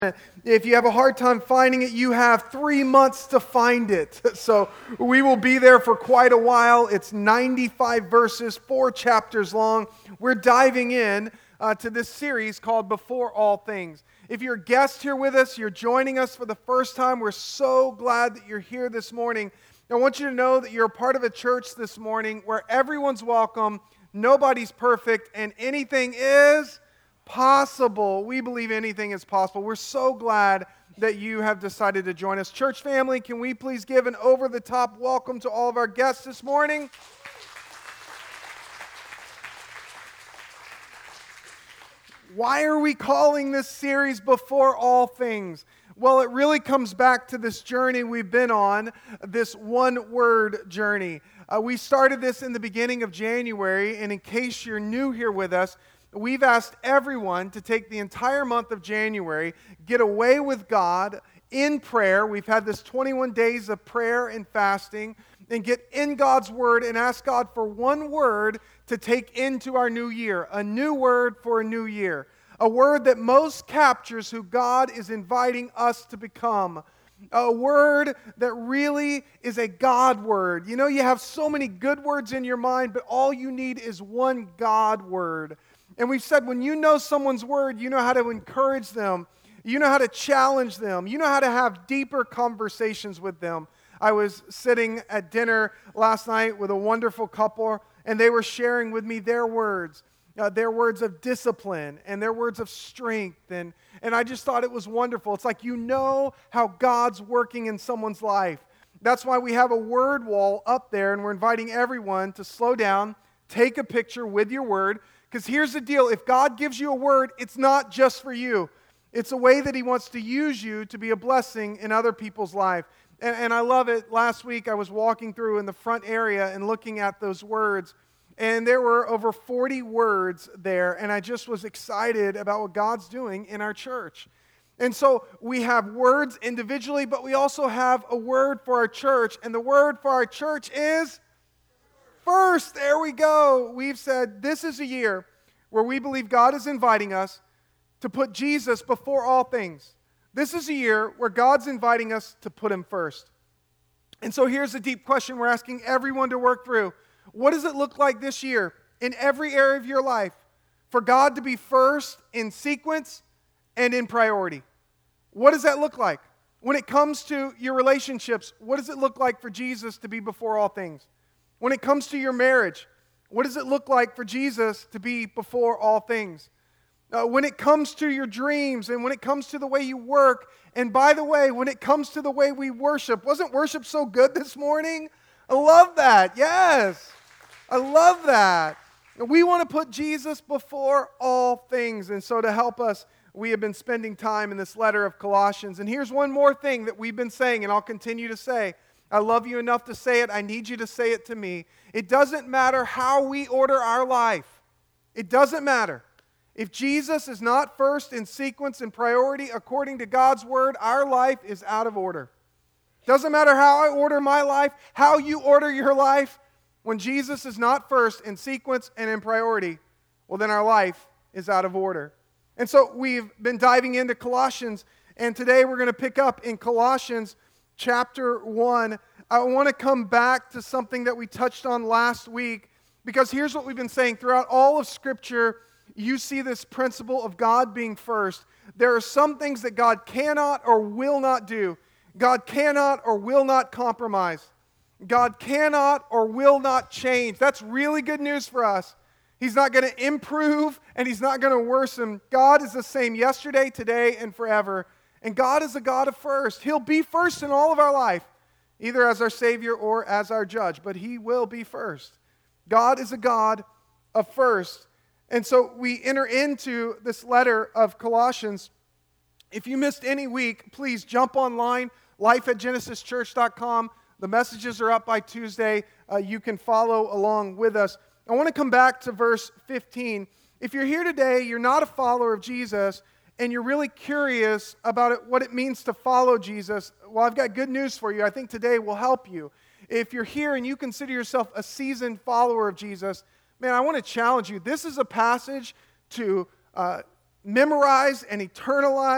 If you have a hard time finding it, you have 3 months to find it. So we will be there for quite a while. It's 95 verses, 4 chapters long. We're diving in to this series called Before All Things. If you're a guest here with us, you're joining us for the first time, we're so glad that you're here this morning. I want you to know that you're a part of a church this morning where everyone's welcome, nobody's perfect, and anything is possible. We believe anything is possible. We're so glad that you have decided to join us. Church family, can we please give an over-the-top welcome to all of our guests this morning? Why are we calling this series Before All Things? Well, it really comes back to this journey we've been on, this one-word journey. We started this in the beginning of January, and in case you're new here with us, we've asked everyone to take the entire month of January, get away with God in prayer. We've had this 21 days of prayer and fasting, and get in God's Word and ask God for one word to take into our new year, a new word for a new year, a word that most captures who God is inviting us to become, a word that really is a God word. You know, you have so many good words in your mind, but all you need is one God word. And we've said when you know someone's word, you know how to encourage them. You know how to challenge them. You know how to have deeper conversations with them. I was sitting at dinner last night with a wonderful couple, and they were sharing with me their words of discipline and their words of strength. And I just thought it was wonderful. It's like you know how God's working in someone's life. That's why we have a word wall up there, and we're inviting everyone to slow down, take a picture with your word. Because here's the deal, if God gives you a word, it's not just for you. It's a way that He wants to use you to be a blessing in other people's life. And I love it. Last week I was walking through in the front area and looking at those words, and there were over 40 words there, and I just was excited about what God's doing in our church. And so we have words individually, but we also have a word for our church, and the word for our church is first. There we go. We've said this is a year where we believe God is inviting us to put Jesus before all things. This is a year where God's inviting us to put Him first. And so here's a deep question we're asking everyone to work through. What does it look like this year in every area of your life for God to be first in sequence and in priority? What does that look like? When it comes to your relationships, what does it look like for Jesus to be before all things? When it comes to your marriage, what does it look like for Jesus to be before all things? When it comes to your dreams and when it comes to the way you work, and by the way, when it comes to the way we worship, wasn't worship so good this morning? I love that. Yes, I love that. We want to put Jesus before all things, and so to help us, we have been spending time in this letter of Colossians. And here's one more thing that we've been saying, and I'll continue to say. I love you enough to say it. I need you to say it to me. It doesn't matter how we order our life. It doesn't matter. If Jesus is not first in sequence and priority according to God's word, our life is out of order. Doesn't matter how I order my life, how you order your life. When Jesus is not first in sequence and in priority, well, then our life is out of order. And so we've been diving into Colossians, and today we're going to pick up in Colossians chapter 1. I want to come back to something that we touched on last week, because here's what we've been saying. Throughout all of Scripture, you see this principle of God being first. There are some things that God cannot or will not do. God cannot or will not compromise. God cannot or will not change. That's really good news for us. He's not going to improve, and He's not going to worsen. God is the same yesterday, today, and forever. And God is a God of first. He'll be first in all of our life, either as our Savior or as our judge, but He will be first. God is a God of first. And so we enter into this letter of Colossians. If you missed any week, please jump online, life@genesischurch.com. The messages are up by Tuesday. You can follow along with us. I want to come back to verse 15. If you're here today, you're not a follower of Jesus, and you're really curious about what it means to follow Jesus, well, I've got good news for you. I think today will help you. If you're here and you consider yourself a seasoned follower of Jesus, man, I want to challenge you. This is a passage to memorize and eternalize.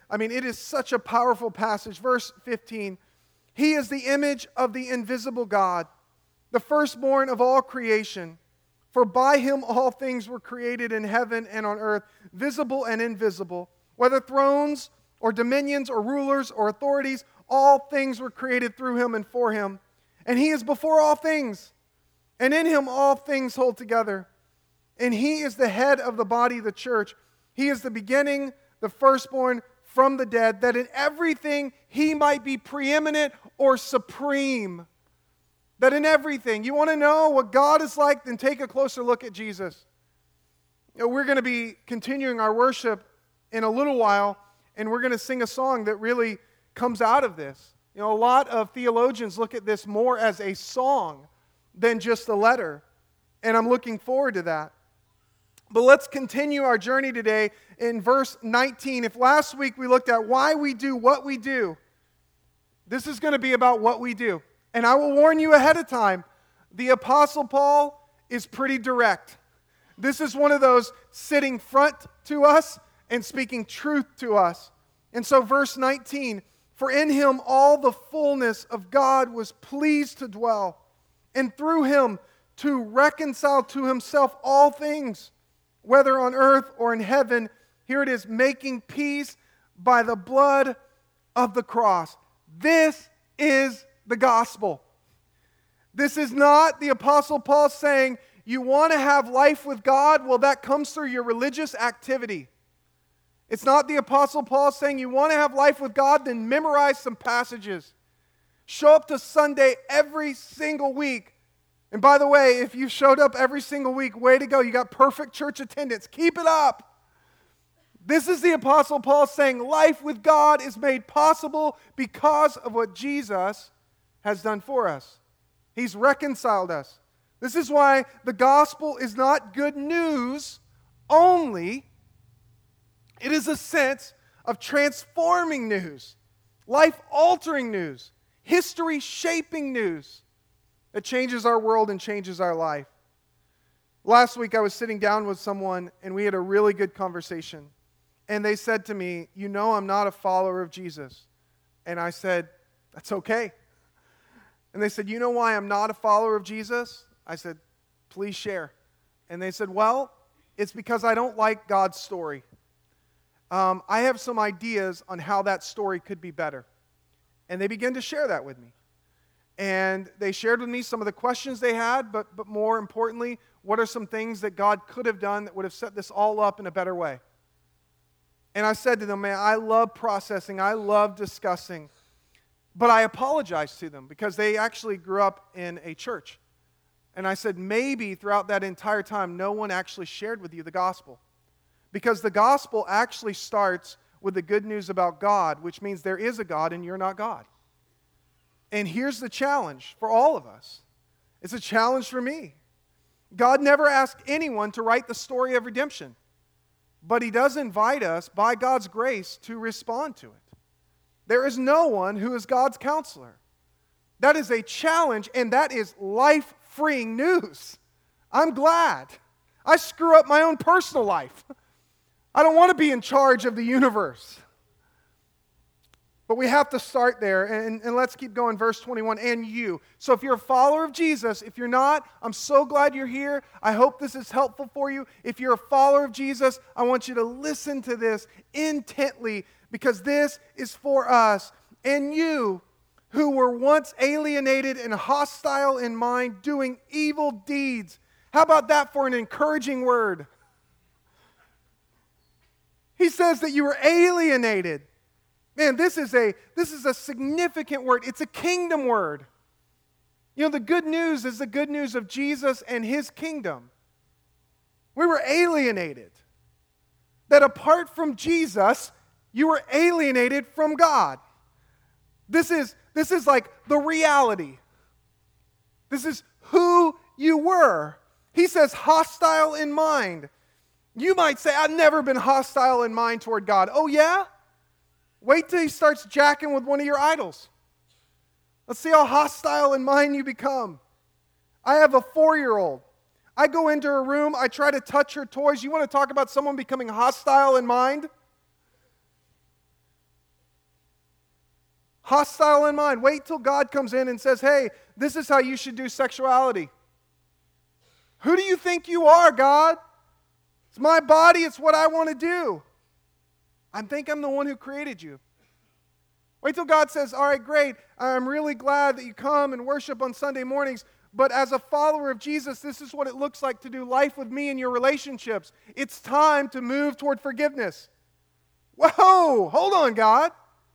it is such a powerful passage. Verse 15, He is the image of the invisible God, the firstborn of all creation. For by Him all things were created in heaven and on earth, visible and invisible. Whether thrones or dominions or rulers or authorities, all things were created through Him and for Him. And He is before all things, and in Him all things hold together. And He is the head of the body, the church. He is the beginning, the firstborn from the dead, that in everything He might be preeminent or supreme. That in everything. You want to know what God is like? Then take a closer look at Jesus. We're going to be continuing our worship in a little while, and we're going to sing a song that really comes out of this. A lot of theologians look at this more as a song than just a letter, and I'm looking forward to that. But let's continue our journey today in verse 19. If last week we looked at why we do what we do, this is going to be about what we do. And I will warn you ahead of time, the Apostle Paul is pretty direct. This is one of those sitting front to us and speaking truth to us. And so verse 19, for in Him all the fullness of God was pleased to dwell, and through Him to reconcile to Himself all things, whether on earth or in heaven. Here it is, making peace by the blood of the cross. This is the gospel. This is not the Apostle Paul saying, you want to have life with God? Well, that comes through your religious activity. It's not the Apostle Paul saying, you want to have life with God? Then memorize some passages. Show up to Sunday every single week. And by the way, if you showed up every single week, way to go. You got perfect church attendance. Keep it up. This is the Apostle Paul saying life with God is made possible because of what Jesus has done for us. He's reconciled us. This is why the gospel is not good news only. It is a sense of transforming news, life-altering news, history-shaping news that changes our world and changes our life. Last week I was sitting down with someone and we had a really good conversation. And they said to me, I'm not a follower of Jesus. And I said, that's okay. And they said, you know why I'm not a follower of Jesus? I said, please share. And they said, well, it's because I don't like God's story. I have some ideas on how that story could be better. And they began to share that with me. And they shared with me some of the questions they had, but more importantly, what are some things that God could have done that would have set this all up in a better way? And I said to them, man, I love processing, I love discussing. But I apologized to them because they actually grew up in a church. And I said, maybe throughout that entire time, no one actually shared with you the gospel. Because the gospel actually starts with the good news about God, which means there is a God and you're not God. And here's the challenge for all of us. It's a challenge for me. God never asked anyone to write the story of redemption. But He does invite us, by God's grace, to respond to it. There is no one who is God's counselor. That is a challenge, and that is life-freeing news. I'm glad. I screw up my own personal life. I don't want to be in charge of the universe. But we have to start there, and let's keep going. Verse 21, and you. So if you're a follower of Jesus, if you're not, I'm so glad you're here. I hope this is helpful for you. If you're a follower of Jesus, I want you to listen to this intently, because this is for us. And you, who were once alienated and hostile in mind, doing evil deeds. How about that for an encouraging word? He says that you were alienated. Man, this is a significant word. It's a kingdom word. The good news is the good news of Jesus and His kingdom. We were alienated. That apart from Jesus, you were alienated from God. This is like the reality. This is who you were. He says hostile in mind. You might say, I've never been hostile in mind toward God. Oh yeah? Wait till He starts jacking with one of your idols. Let's see how hostile in mind you become. I have a 4-year-old. I go into her room, I try to touch her toys. You want to talk about someone becoming hostile in mind? Hostile in mind. Wait till God comes in and says, hey, this is how you should do sexuality. Who do you think you are, God? It's my body. It's what I want to do. I think I'm the one who created you. Wait till God says, all right, great. I'm really glad that you come and worship on Sunday mornings. But as a follower of Jesus, this is what it looks like to do life with me in your relationships. It's time to move toward forgiveness. Whoa, hold on, God.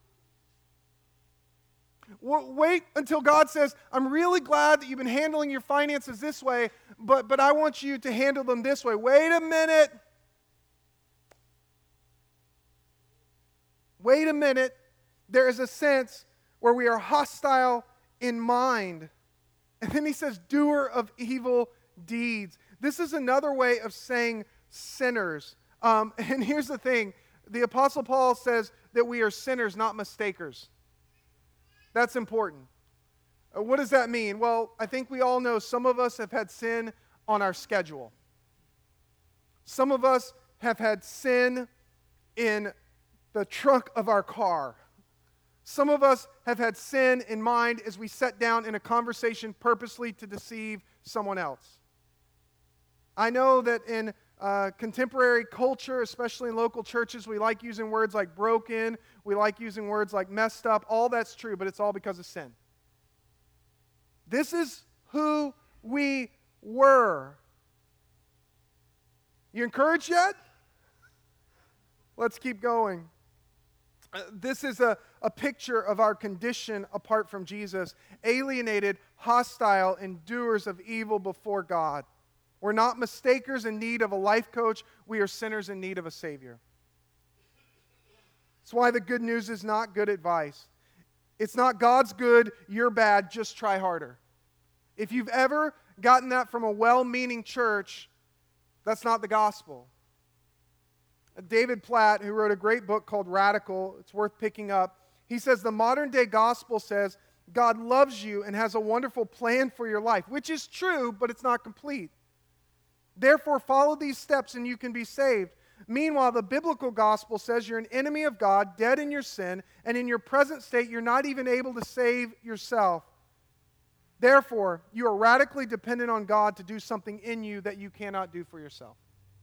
Wait until God says, I'm really glad that you've been handling your finances this way, but I want you to handle them this way. Wait a minute. Wait a minute. There is a sense where we are hostile in mind. And then he says, doer of evil deeds. This is another way of saying sinners. And here's the thing. The Apostle Paul says that we are sinners, not mistakers. That's important. What does that mean? Well, I think we all know some of us have had sin on our schedule. Some of us have had sin in the trunk of our car. Some of us have had sin in mind as we sat down in a conversation purposely to deceive someone else. I know that in contemporary culture, especially in local churches, we like using words like broken, we like using words like messed up. All that's true, but it's all because of sin. This is who we were. You encouraged yet? Let's keep going. This is a picture of our condition apart from Jesus, alienated, hostile, and doers of evil before God. We're not mistakers in need of a life coach. We are sinners in need of a Savior. That's why the good news is not good advice. It's not God's good, you're bad, just try harder. If you've ever gotten that from a well-meaning church, that's not the gospel. David Platt, who wrote a great book called Radical, it's worth picking up, he says the modern-day gospel says God loves you and has a wonderful plan for your life, which is true, but it's not complete. Therefore, follow these steps and you can be saved. Meanwhile, the biblical gospel says you're an enemy of God, dead in your sin, and in your present state, you're not even able to save yourself. Therefore, you are radically dependent on God to do something in you that you cannot do for yourself.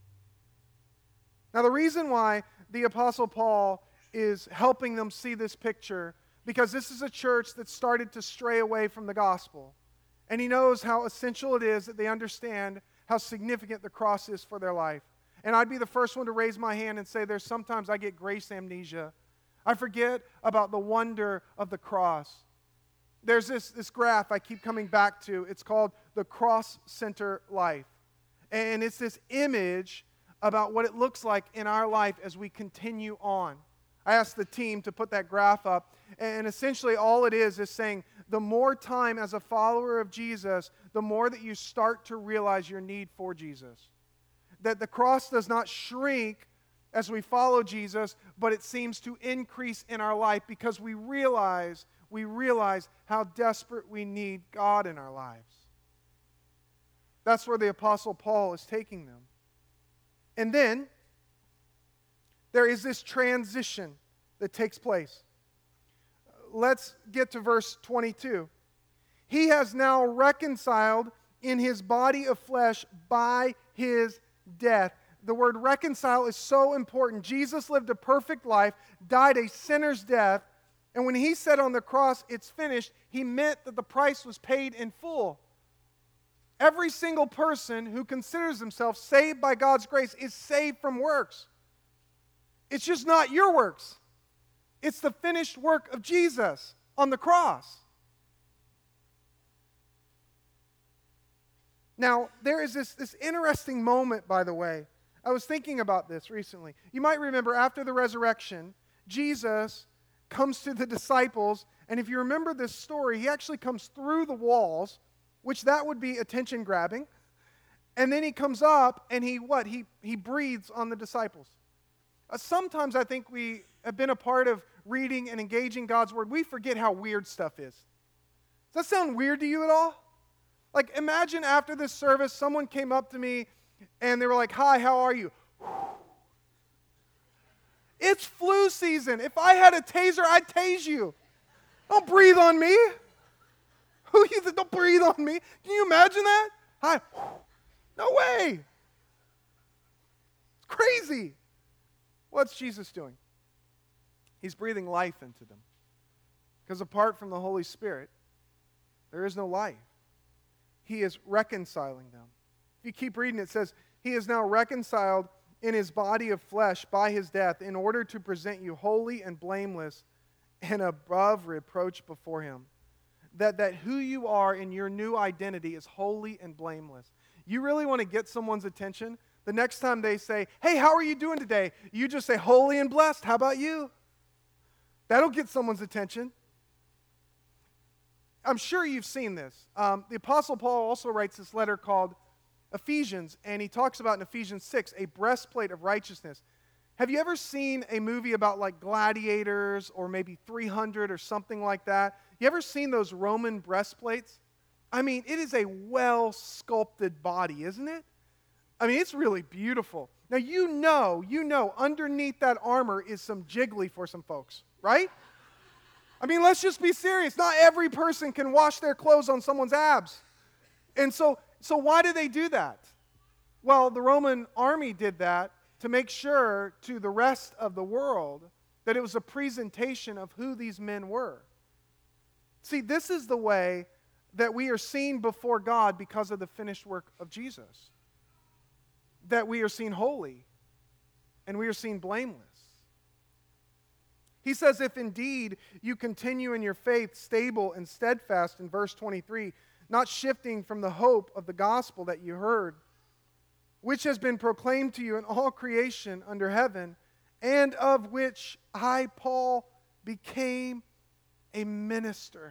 Now, the reason why the Apostle Paul is helping them see this picture, because this is a church that started to stray away from the gospel. And he knows how essential it is that they understand how significant the cross is for their life. And I'd be the first one to raise my hand and say there's sometimes I get grace amnesia. I forget about the wonder of the cross. There's this graph I keep coming back to. It's called the Cross Center Life. And it's this image about what it looks like in our life as we continue on. I asked the team to put that graph up, and essentially all it is saying the more time as a follower of Jesus, the more that you start to realize your need for Jesus. That the cross does not shrink as we follow Jesus, but it seems to increase in our life because we realize how desperate we need God in our lives. That's where the Apostle Paul is taking them. And then there is this transition that takes place. Let's get to verse 22. He has now reconciled in his body of flesh by his death. The word reconcile is so important. Jesus lived a perfect life, died a sinner's death, and when he said on the cross, it's finished, he meant that the price was paid in full. Every single person who considers himself saved by God's grace is saved from works. It's just not your works. It's the finished work of Jesus on the cross. Now, there is this interesting moment, by the way. I was thinking about this recently. You might remember after the resurrection, Jesus comes to the disciples, and if you remember this story, he actually comes through the walls, which that would be attention grabbing. And then he comes up and he breathes on the disciples. Sometimes I think we have been a part of reading and engaging God's Word. We forget how weird stuff is. Does that sound weird to you at all? Like imagine after this service, someone came up to me and they were like, "Hi, how are you?" It's flu season. If I had a taser, I'd tase you. Don't breathe on me. Who you think? Don't breathe on me. Can you imagine that? Hi. No way. It's crazy. What's Jesus doing? He's breathing life into them. Because apart from the Holy Spirit, there is no life. He is reconciling them. If you keep reading, it says, He is now reconciled in His body of flesh by His death in order to present you holy and blameless and above reproach before Him. That who you are in your new identity is holy and blameless. You really want to get someone's attention? The next time they say, hey, how are you doing today? You just say, holy and blessed. How about you? That'll get someone's attention. I'm sure you've seen this. The Apostle Paul also writes this letter called Ephesians, and he talks about in Ephesians 6, a breastplate of righteousness. Have you ever seen a movie about like gladiators or maybe 300 or something like that? You ever seen those Roman breastplates? I mean, it is a well-sculpted body, isn't it? I mean, it's really beautiful. Now, you know, underneath that armor is some jiggly for some folks, right? I mean, let's just be serious. Not every person can wash their clothes on someone's abs. And so why do they do that? Well, the Roman army did that to make sure to the rest of the world that it was a presentation of who these men were. See, this is the way that we are seen before God because of the finished work of Jesus. That we are seen holy and we are seen blameless. He says, if indeed you continue in your faith stable and steadfast in verse 23, not shifting from the hope of the gospel that you heard, which has been proclaimed to you in all creation under heaven, and of which I, Paul, became a minister.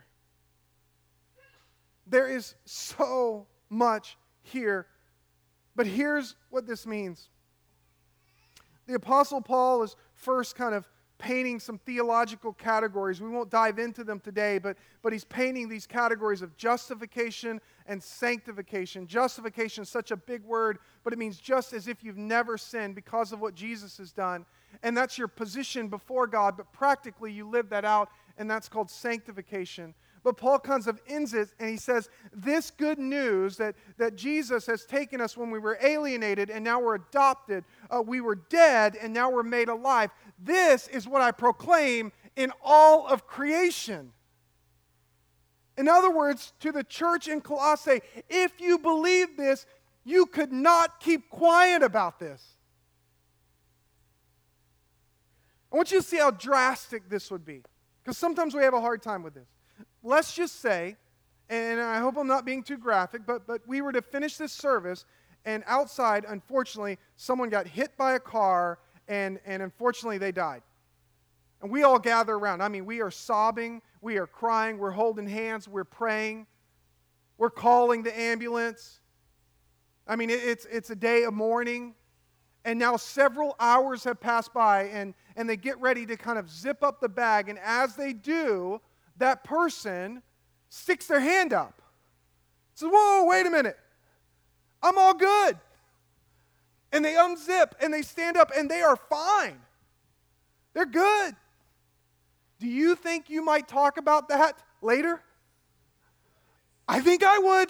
There is so much here, but here's what this means. The Apostle Paul is first kind of painting some theological categories. We won't dive into them today, but he's painting these categories of justification and sanctification. Justification is such a big word, but it means just as if you've never sinned because of what Jesus has done. And that's your position before God, but practically you live that out, and that's called sanctification. But Paul kind of ends it, and he says, this good news that Jesus has taken us when we were alienated, and now we're adopted. We were dead, and now we're made alive. This is what I proclaim in all of creation. In other words, to the church in Colossae, if you believe this, you could not keep quiet about this. I want you to see how drastic this would be, because sometimes we have a hard time with this. Let's just say, and I hope I'm not being too graphic, but we were to finish this service, and outside, unfortunately, someone got hit by a car, and unfortunately, they died. And we all gather around. I mean, we are sobbing, we are crying, we're holding hands, we're praying, we're calling the ambulance. I mean, it's a day of mourning, and now several hours have passed by, and they get ready to kind of zip up the bag, and as they do, that person sticks their hand up. Says, whoa, wait a minute. I'm all good. And they unzip and they stand up and they are fine. They're good. Do you think you might talk about that later? I think I would.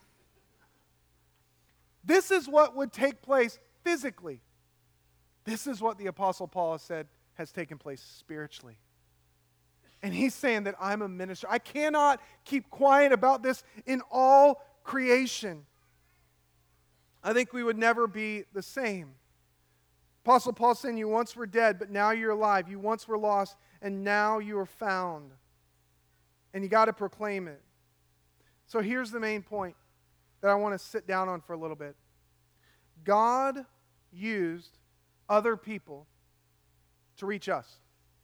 This is what would take place physically. This is what the Apostle Paul has said has taken place spiritually. And he's saying that I'm a minister. I cannot keep quiet about this in all creation. I think we would never be the same. Apostle Paul saying, you once were dead, but now you're alive. You once were lost, and now you are found. And you got to proclaim it. So here's the main point that I want to sit down on for a little bit. God used other people to reach us.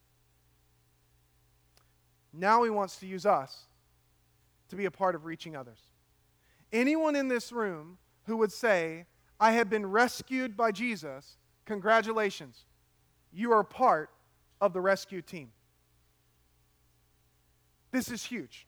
Now He wants to use us to be a part of reaching others. Anyone in this room who would say, I have been rescued by Jesus, congratulations. You are part of the rescue team. This is huge.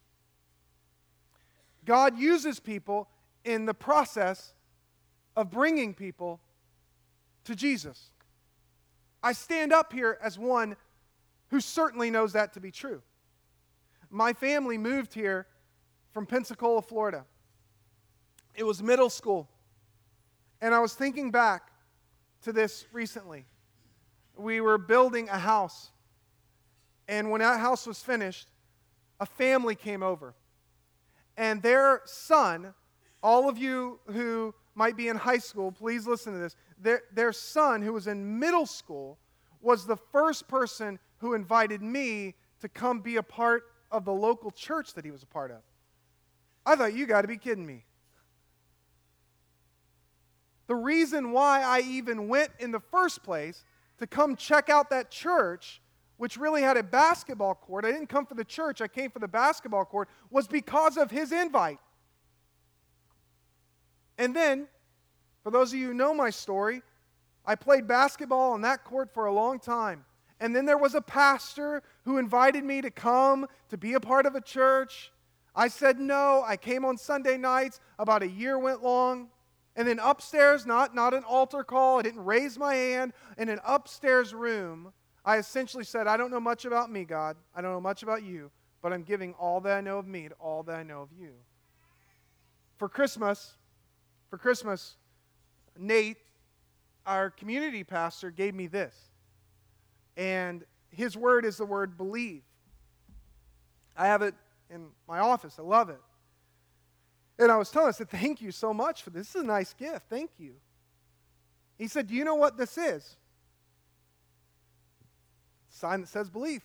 God uses people in the process of bringing people to Jesus. I stand up here as one who certainly knows that to be true. My family moved here from Pensacola, Florida. It was middle school. And I was thinking back to this recently. We were building a house. And when that house was finished, a family came over. And their son, all of you who might be in high school, please listen to this. Their son, who was in middle school, was the first person who invited me to come be a part of the local church that he was a part of. I thought, you got to be kidding me. The reason why I even went in the first place to come check out that church, which really had a basketball court, I didn't come for the church, I came for the basketball court, was because of his invite. And then, for those of you who know my story, I played basketball on that court for a long time. And then there was a pastor who invited me to come to be a part of a church. I said no. I came on Sunday nights. About a year went long. And then upstairs, not an altar call, I didn't raise my hand. In an upstairs room, I essentially said, I don't know much about me, God. I don't know much about you, but I'm giving all that I know of me to all that I know of you. For Christmas, Nate, our community pastor, gave me this. And his word is the word believe. I have it in my office. I love it. And I was telling him, I said, thank you so much for this. This is a nice gift. Thank you. He said, do you know what this is? Sign that says believe.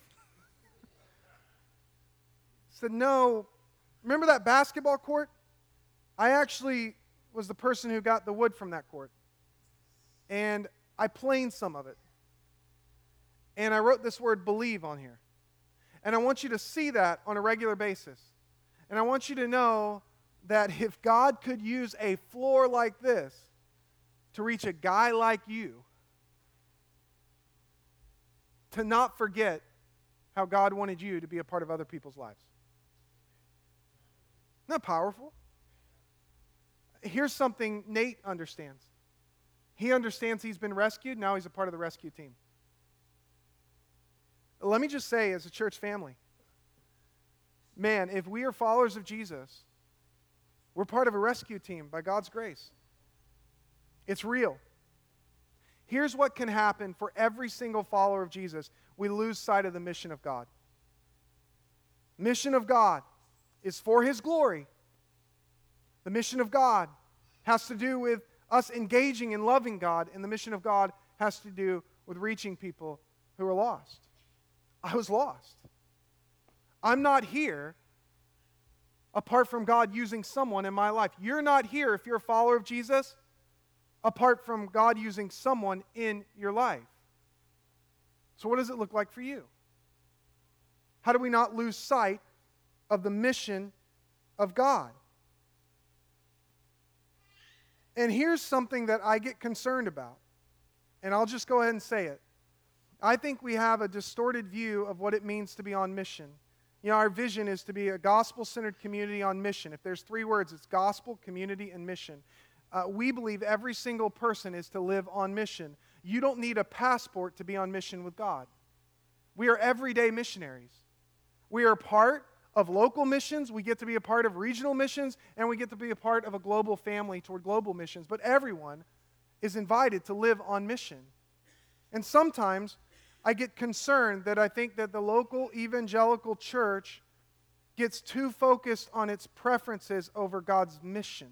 I said, no. Remember that basketball court? I actually was the person who got the wood from that court. And I planed some of it. And I wrote this word believe on here. And I want you to see that on a regular basis. And I want you to know that if God could use a floor like this to reach a guy like you, to not forget how God wanted you to be a part of other people's lives. Isn't that powerful? Here's something Nate understands. He understands he's been rescued. Now he's a part of the rescue team. Let me just say, as a church family, man, if we are followers of Jesus, we're part of a rescue team by God's grace. It's real. Here's what can happen for every single follower of Jesus. We lose sight of the mission of God. Mission of God is for His glory. The mission of God has to do with us engaging and loving God, and the mission of God has to do with reaching people who are lost. I was lost. I'm not here apart from God using someone in my life. You're not here, if you're a follower of Jesus, apart from God using someone in your life. So what does it look like for you? How do we not lose sight of the mission of God? And here's something that I get concerned about, and I'll just go ahead and say it. I think we have a distorted view of what it means to be on mission. You know, our vision is to be a gospel-centered community on mission. If there's three words, it's gospel, community, and mission. We believe every single person is to live on mission. You don't need a passport to be on mission with God. We are everyday missionaries. We are part of local missions, we get to be a part of regional missions, and we get to be a part of a global family toward global missions. But everyone is invited to live on mission. And sometimes I get concerned that I think that the local evangelical church gets too focused on its preferences over God's mission.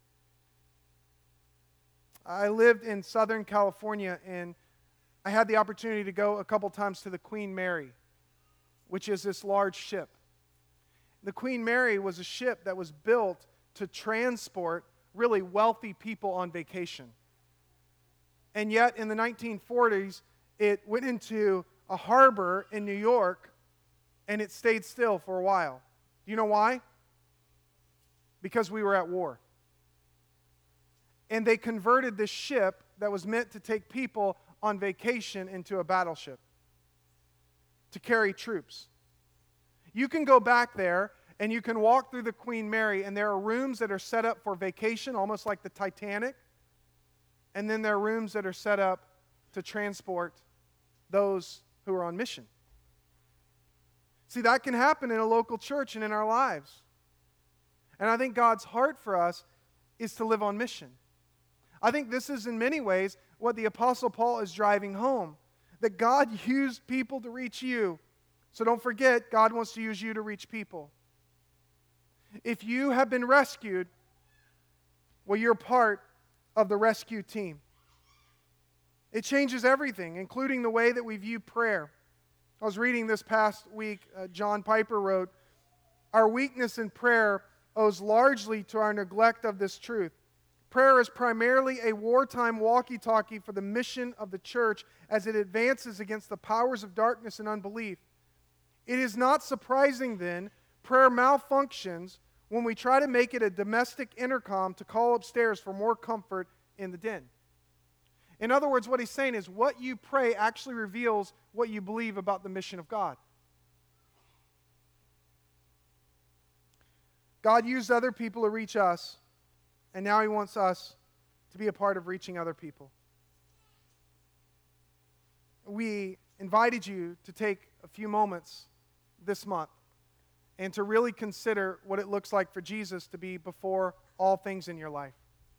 I lived in Southern California, and I had the opportunity to go a couple times to the Queen Mary, which is this large ship. The Queen Mary was a ship that was built to transport really wealthy people on vacation. And yet, in the 1940s, it went into a harbor in New York, and it stayed still for a while. Do you know why? Because we were at war. And they converted this ship that was meant to take people on vacation into a battleship to carry troops. You can go back there and you can walk through the Queen Mary, and there are rooms that are set up for vacation, almost like the Titanic. And then there are rooms that are set up to transport those who are on mission. See, that can happen in a local church and in our lives. And I think God's heart for us is to live on mission. I think this is in many ways what the Apostle Paul is driving home, that God used people to reach you. So don't forget, God wants to use you to reach people. If you have been rescued, well, you're part of the rescue team. It changes everything, including the way that we view prayer. I was reading this past week, John Piper wrote, "Our weakness in prayer owes largely to our neglect of this truth. Prayer is primarily a wartime walkie-talkie for the mission of the church as it advances against the powers of darkness and unbelief. It is not surprising, then, prayer malfunctions when we try to make it a domestic intercom to call upstairs for more comfort in the den." In other words, what he's saying is what you pray actually reveals what you believe about the mission of God. God used other people to reach us, and now He wants us to be a part of reaching other people. We invited you to take a few moments this month and to really consider what it looks like for Jesus to be before all things in your life.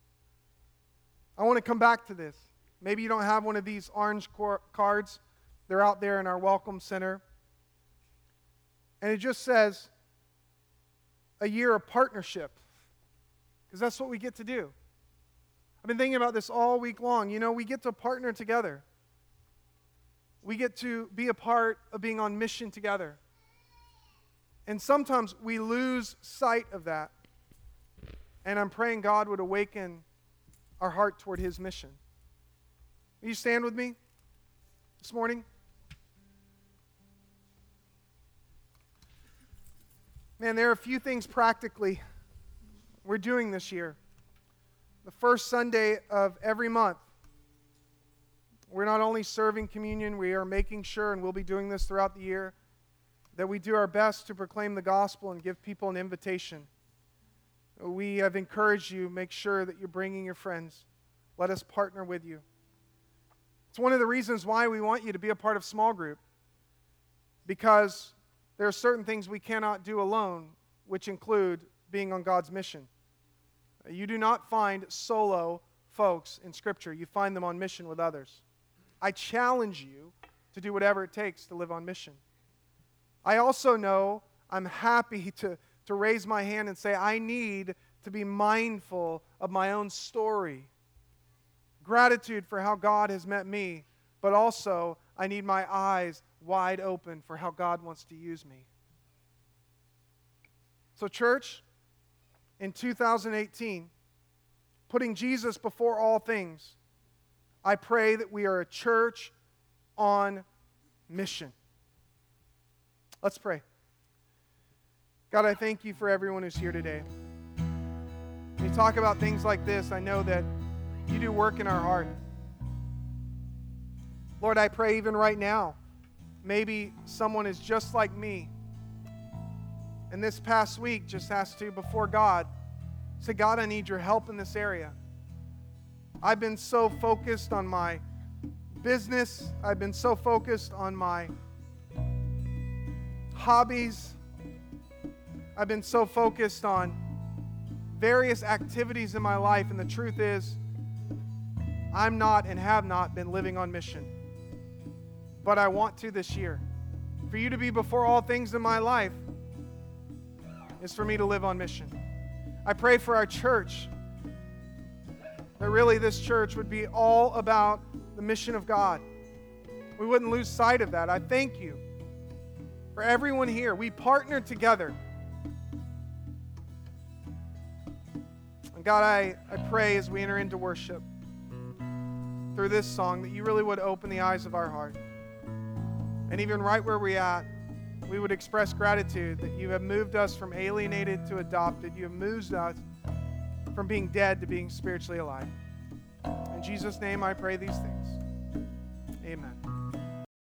I want to come back to this. Maybe you don't have one of these orange cards. They're out there in our Welcome Center. And it just says, a year of partnership. Because that's what we get to do. I've been thinking about this all week long. You know, we get to partner together. We get to be a part of being on mission together. And sometimes we lose sight of that. And I'm praying God would awaken our heart toward His mission. Will you stand with me this morning? Man, there are a few things practically we're doing this year. The first Sunday of every month, we're not only serving communion, we are making sure, and we'll be doing this throughout the year, that we do our best to proclaim the gospel and give people an invitation. We have encouraged you, make sure that you're bringing your friends. Let us partner with you. It's one of the reasons why we want you to be a part of small group, because there are certain things we cannot do alone, which include being on God's mission. You do not find solo folks in Scripture. You find them on mission with others. I challenge you to do whatever it takes to live on mission. I also know I'm happy to raise my hand and say I need to be mindful of my own story. Gratitude for how God has met me, but also I need my eyes wide open for how God wants to use me. So church, in 2018, putting Jesus before all things, I pray that we are a church on mission. Let's pray. God, I thank you for everyone who's here today. When you talk about things like this, I know that you do work in our heart. Lord, I pray even right now, maybe someone is just like me, and this past week just has to, before God, say, God, I need your help in this area. I've been so focused on my business. I've been so focused on my hobbies. I've been so focused on various activities in my life, and the truth is, I'm not and have not been living on mission. But I want to this year. For you to be before all things in my life is for me to live on mission. I pray for our church, that really this church would be all about the mission of God. We wouldn't lose sight of that. I thank you for everyone here. We partner together. And God, I pray as we enter into worship through this song that you really would open the eyes of our heart. And even right where we're at, we would express gratitude that you have moved us from alienated to adopted. You have moved us from being dead to being spiritually alive. In Jesus' name I pray these things. Amen.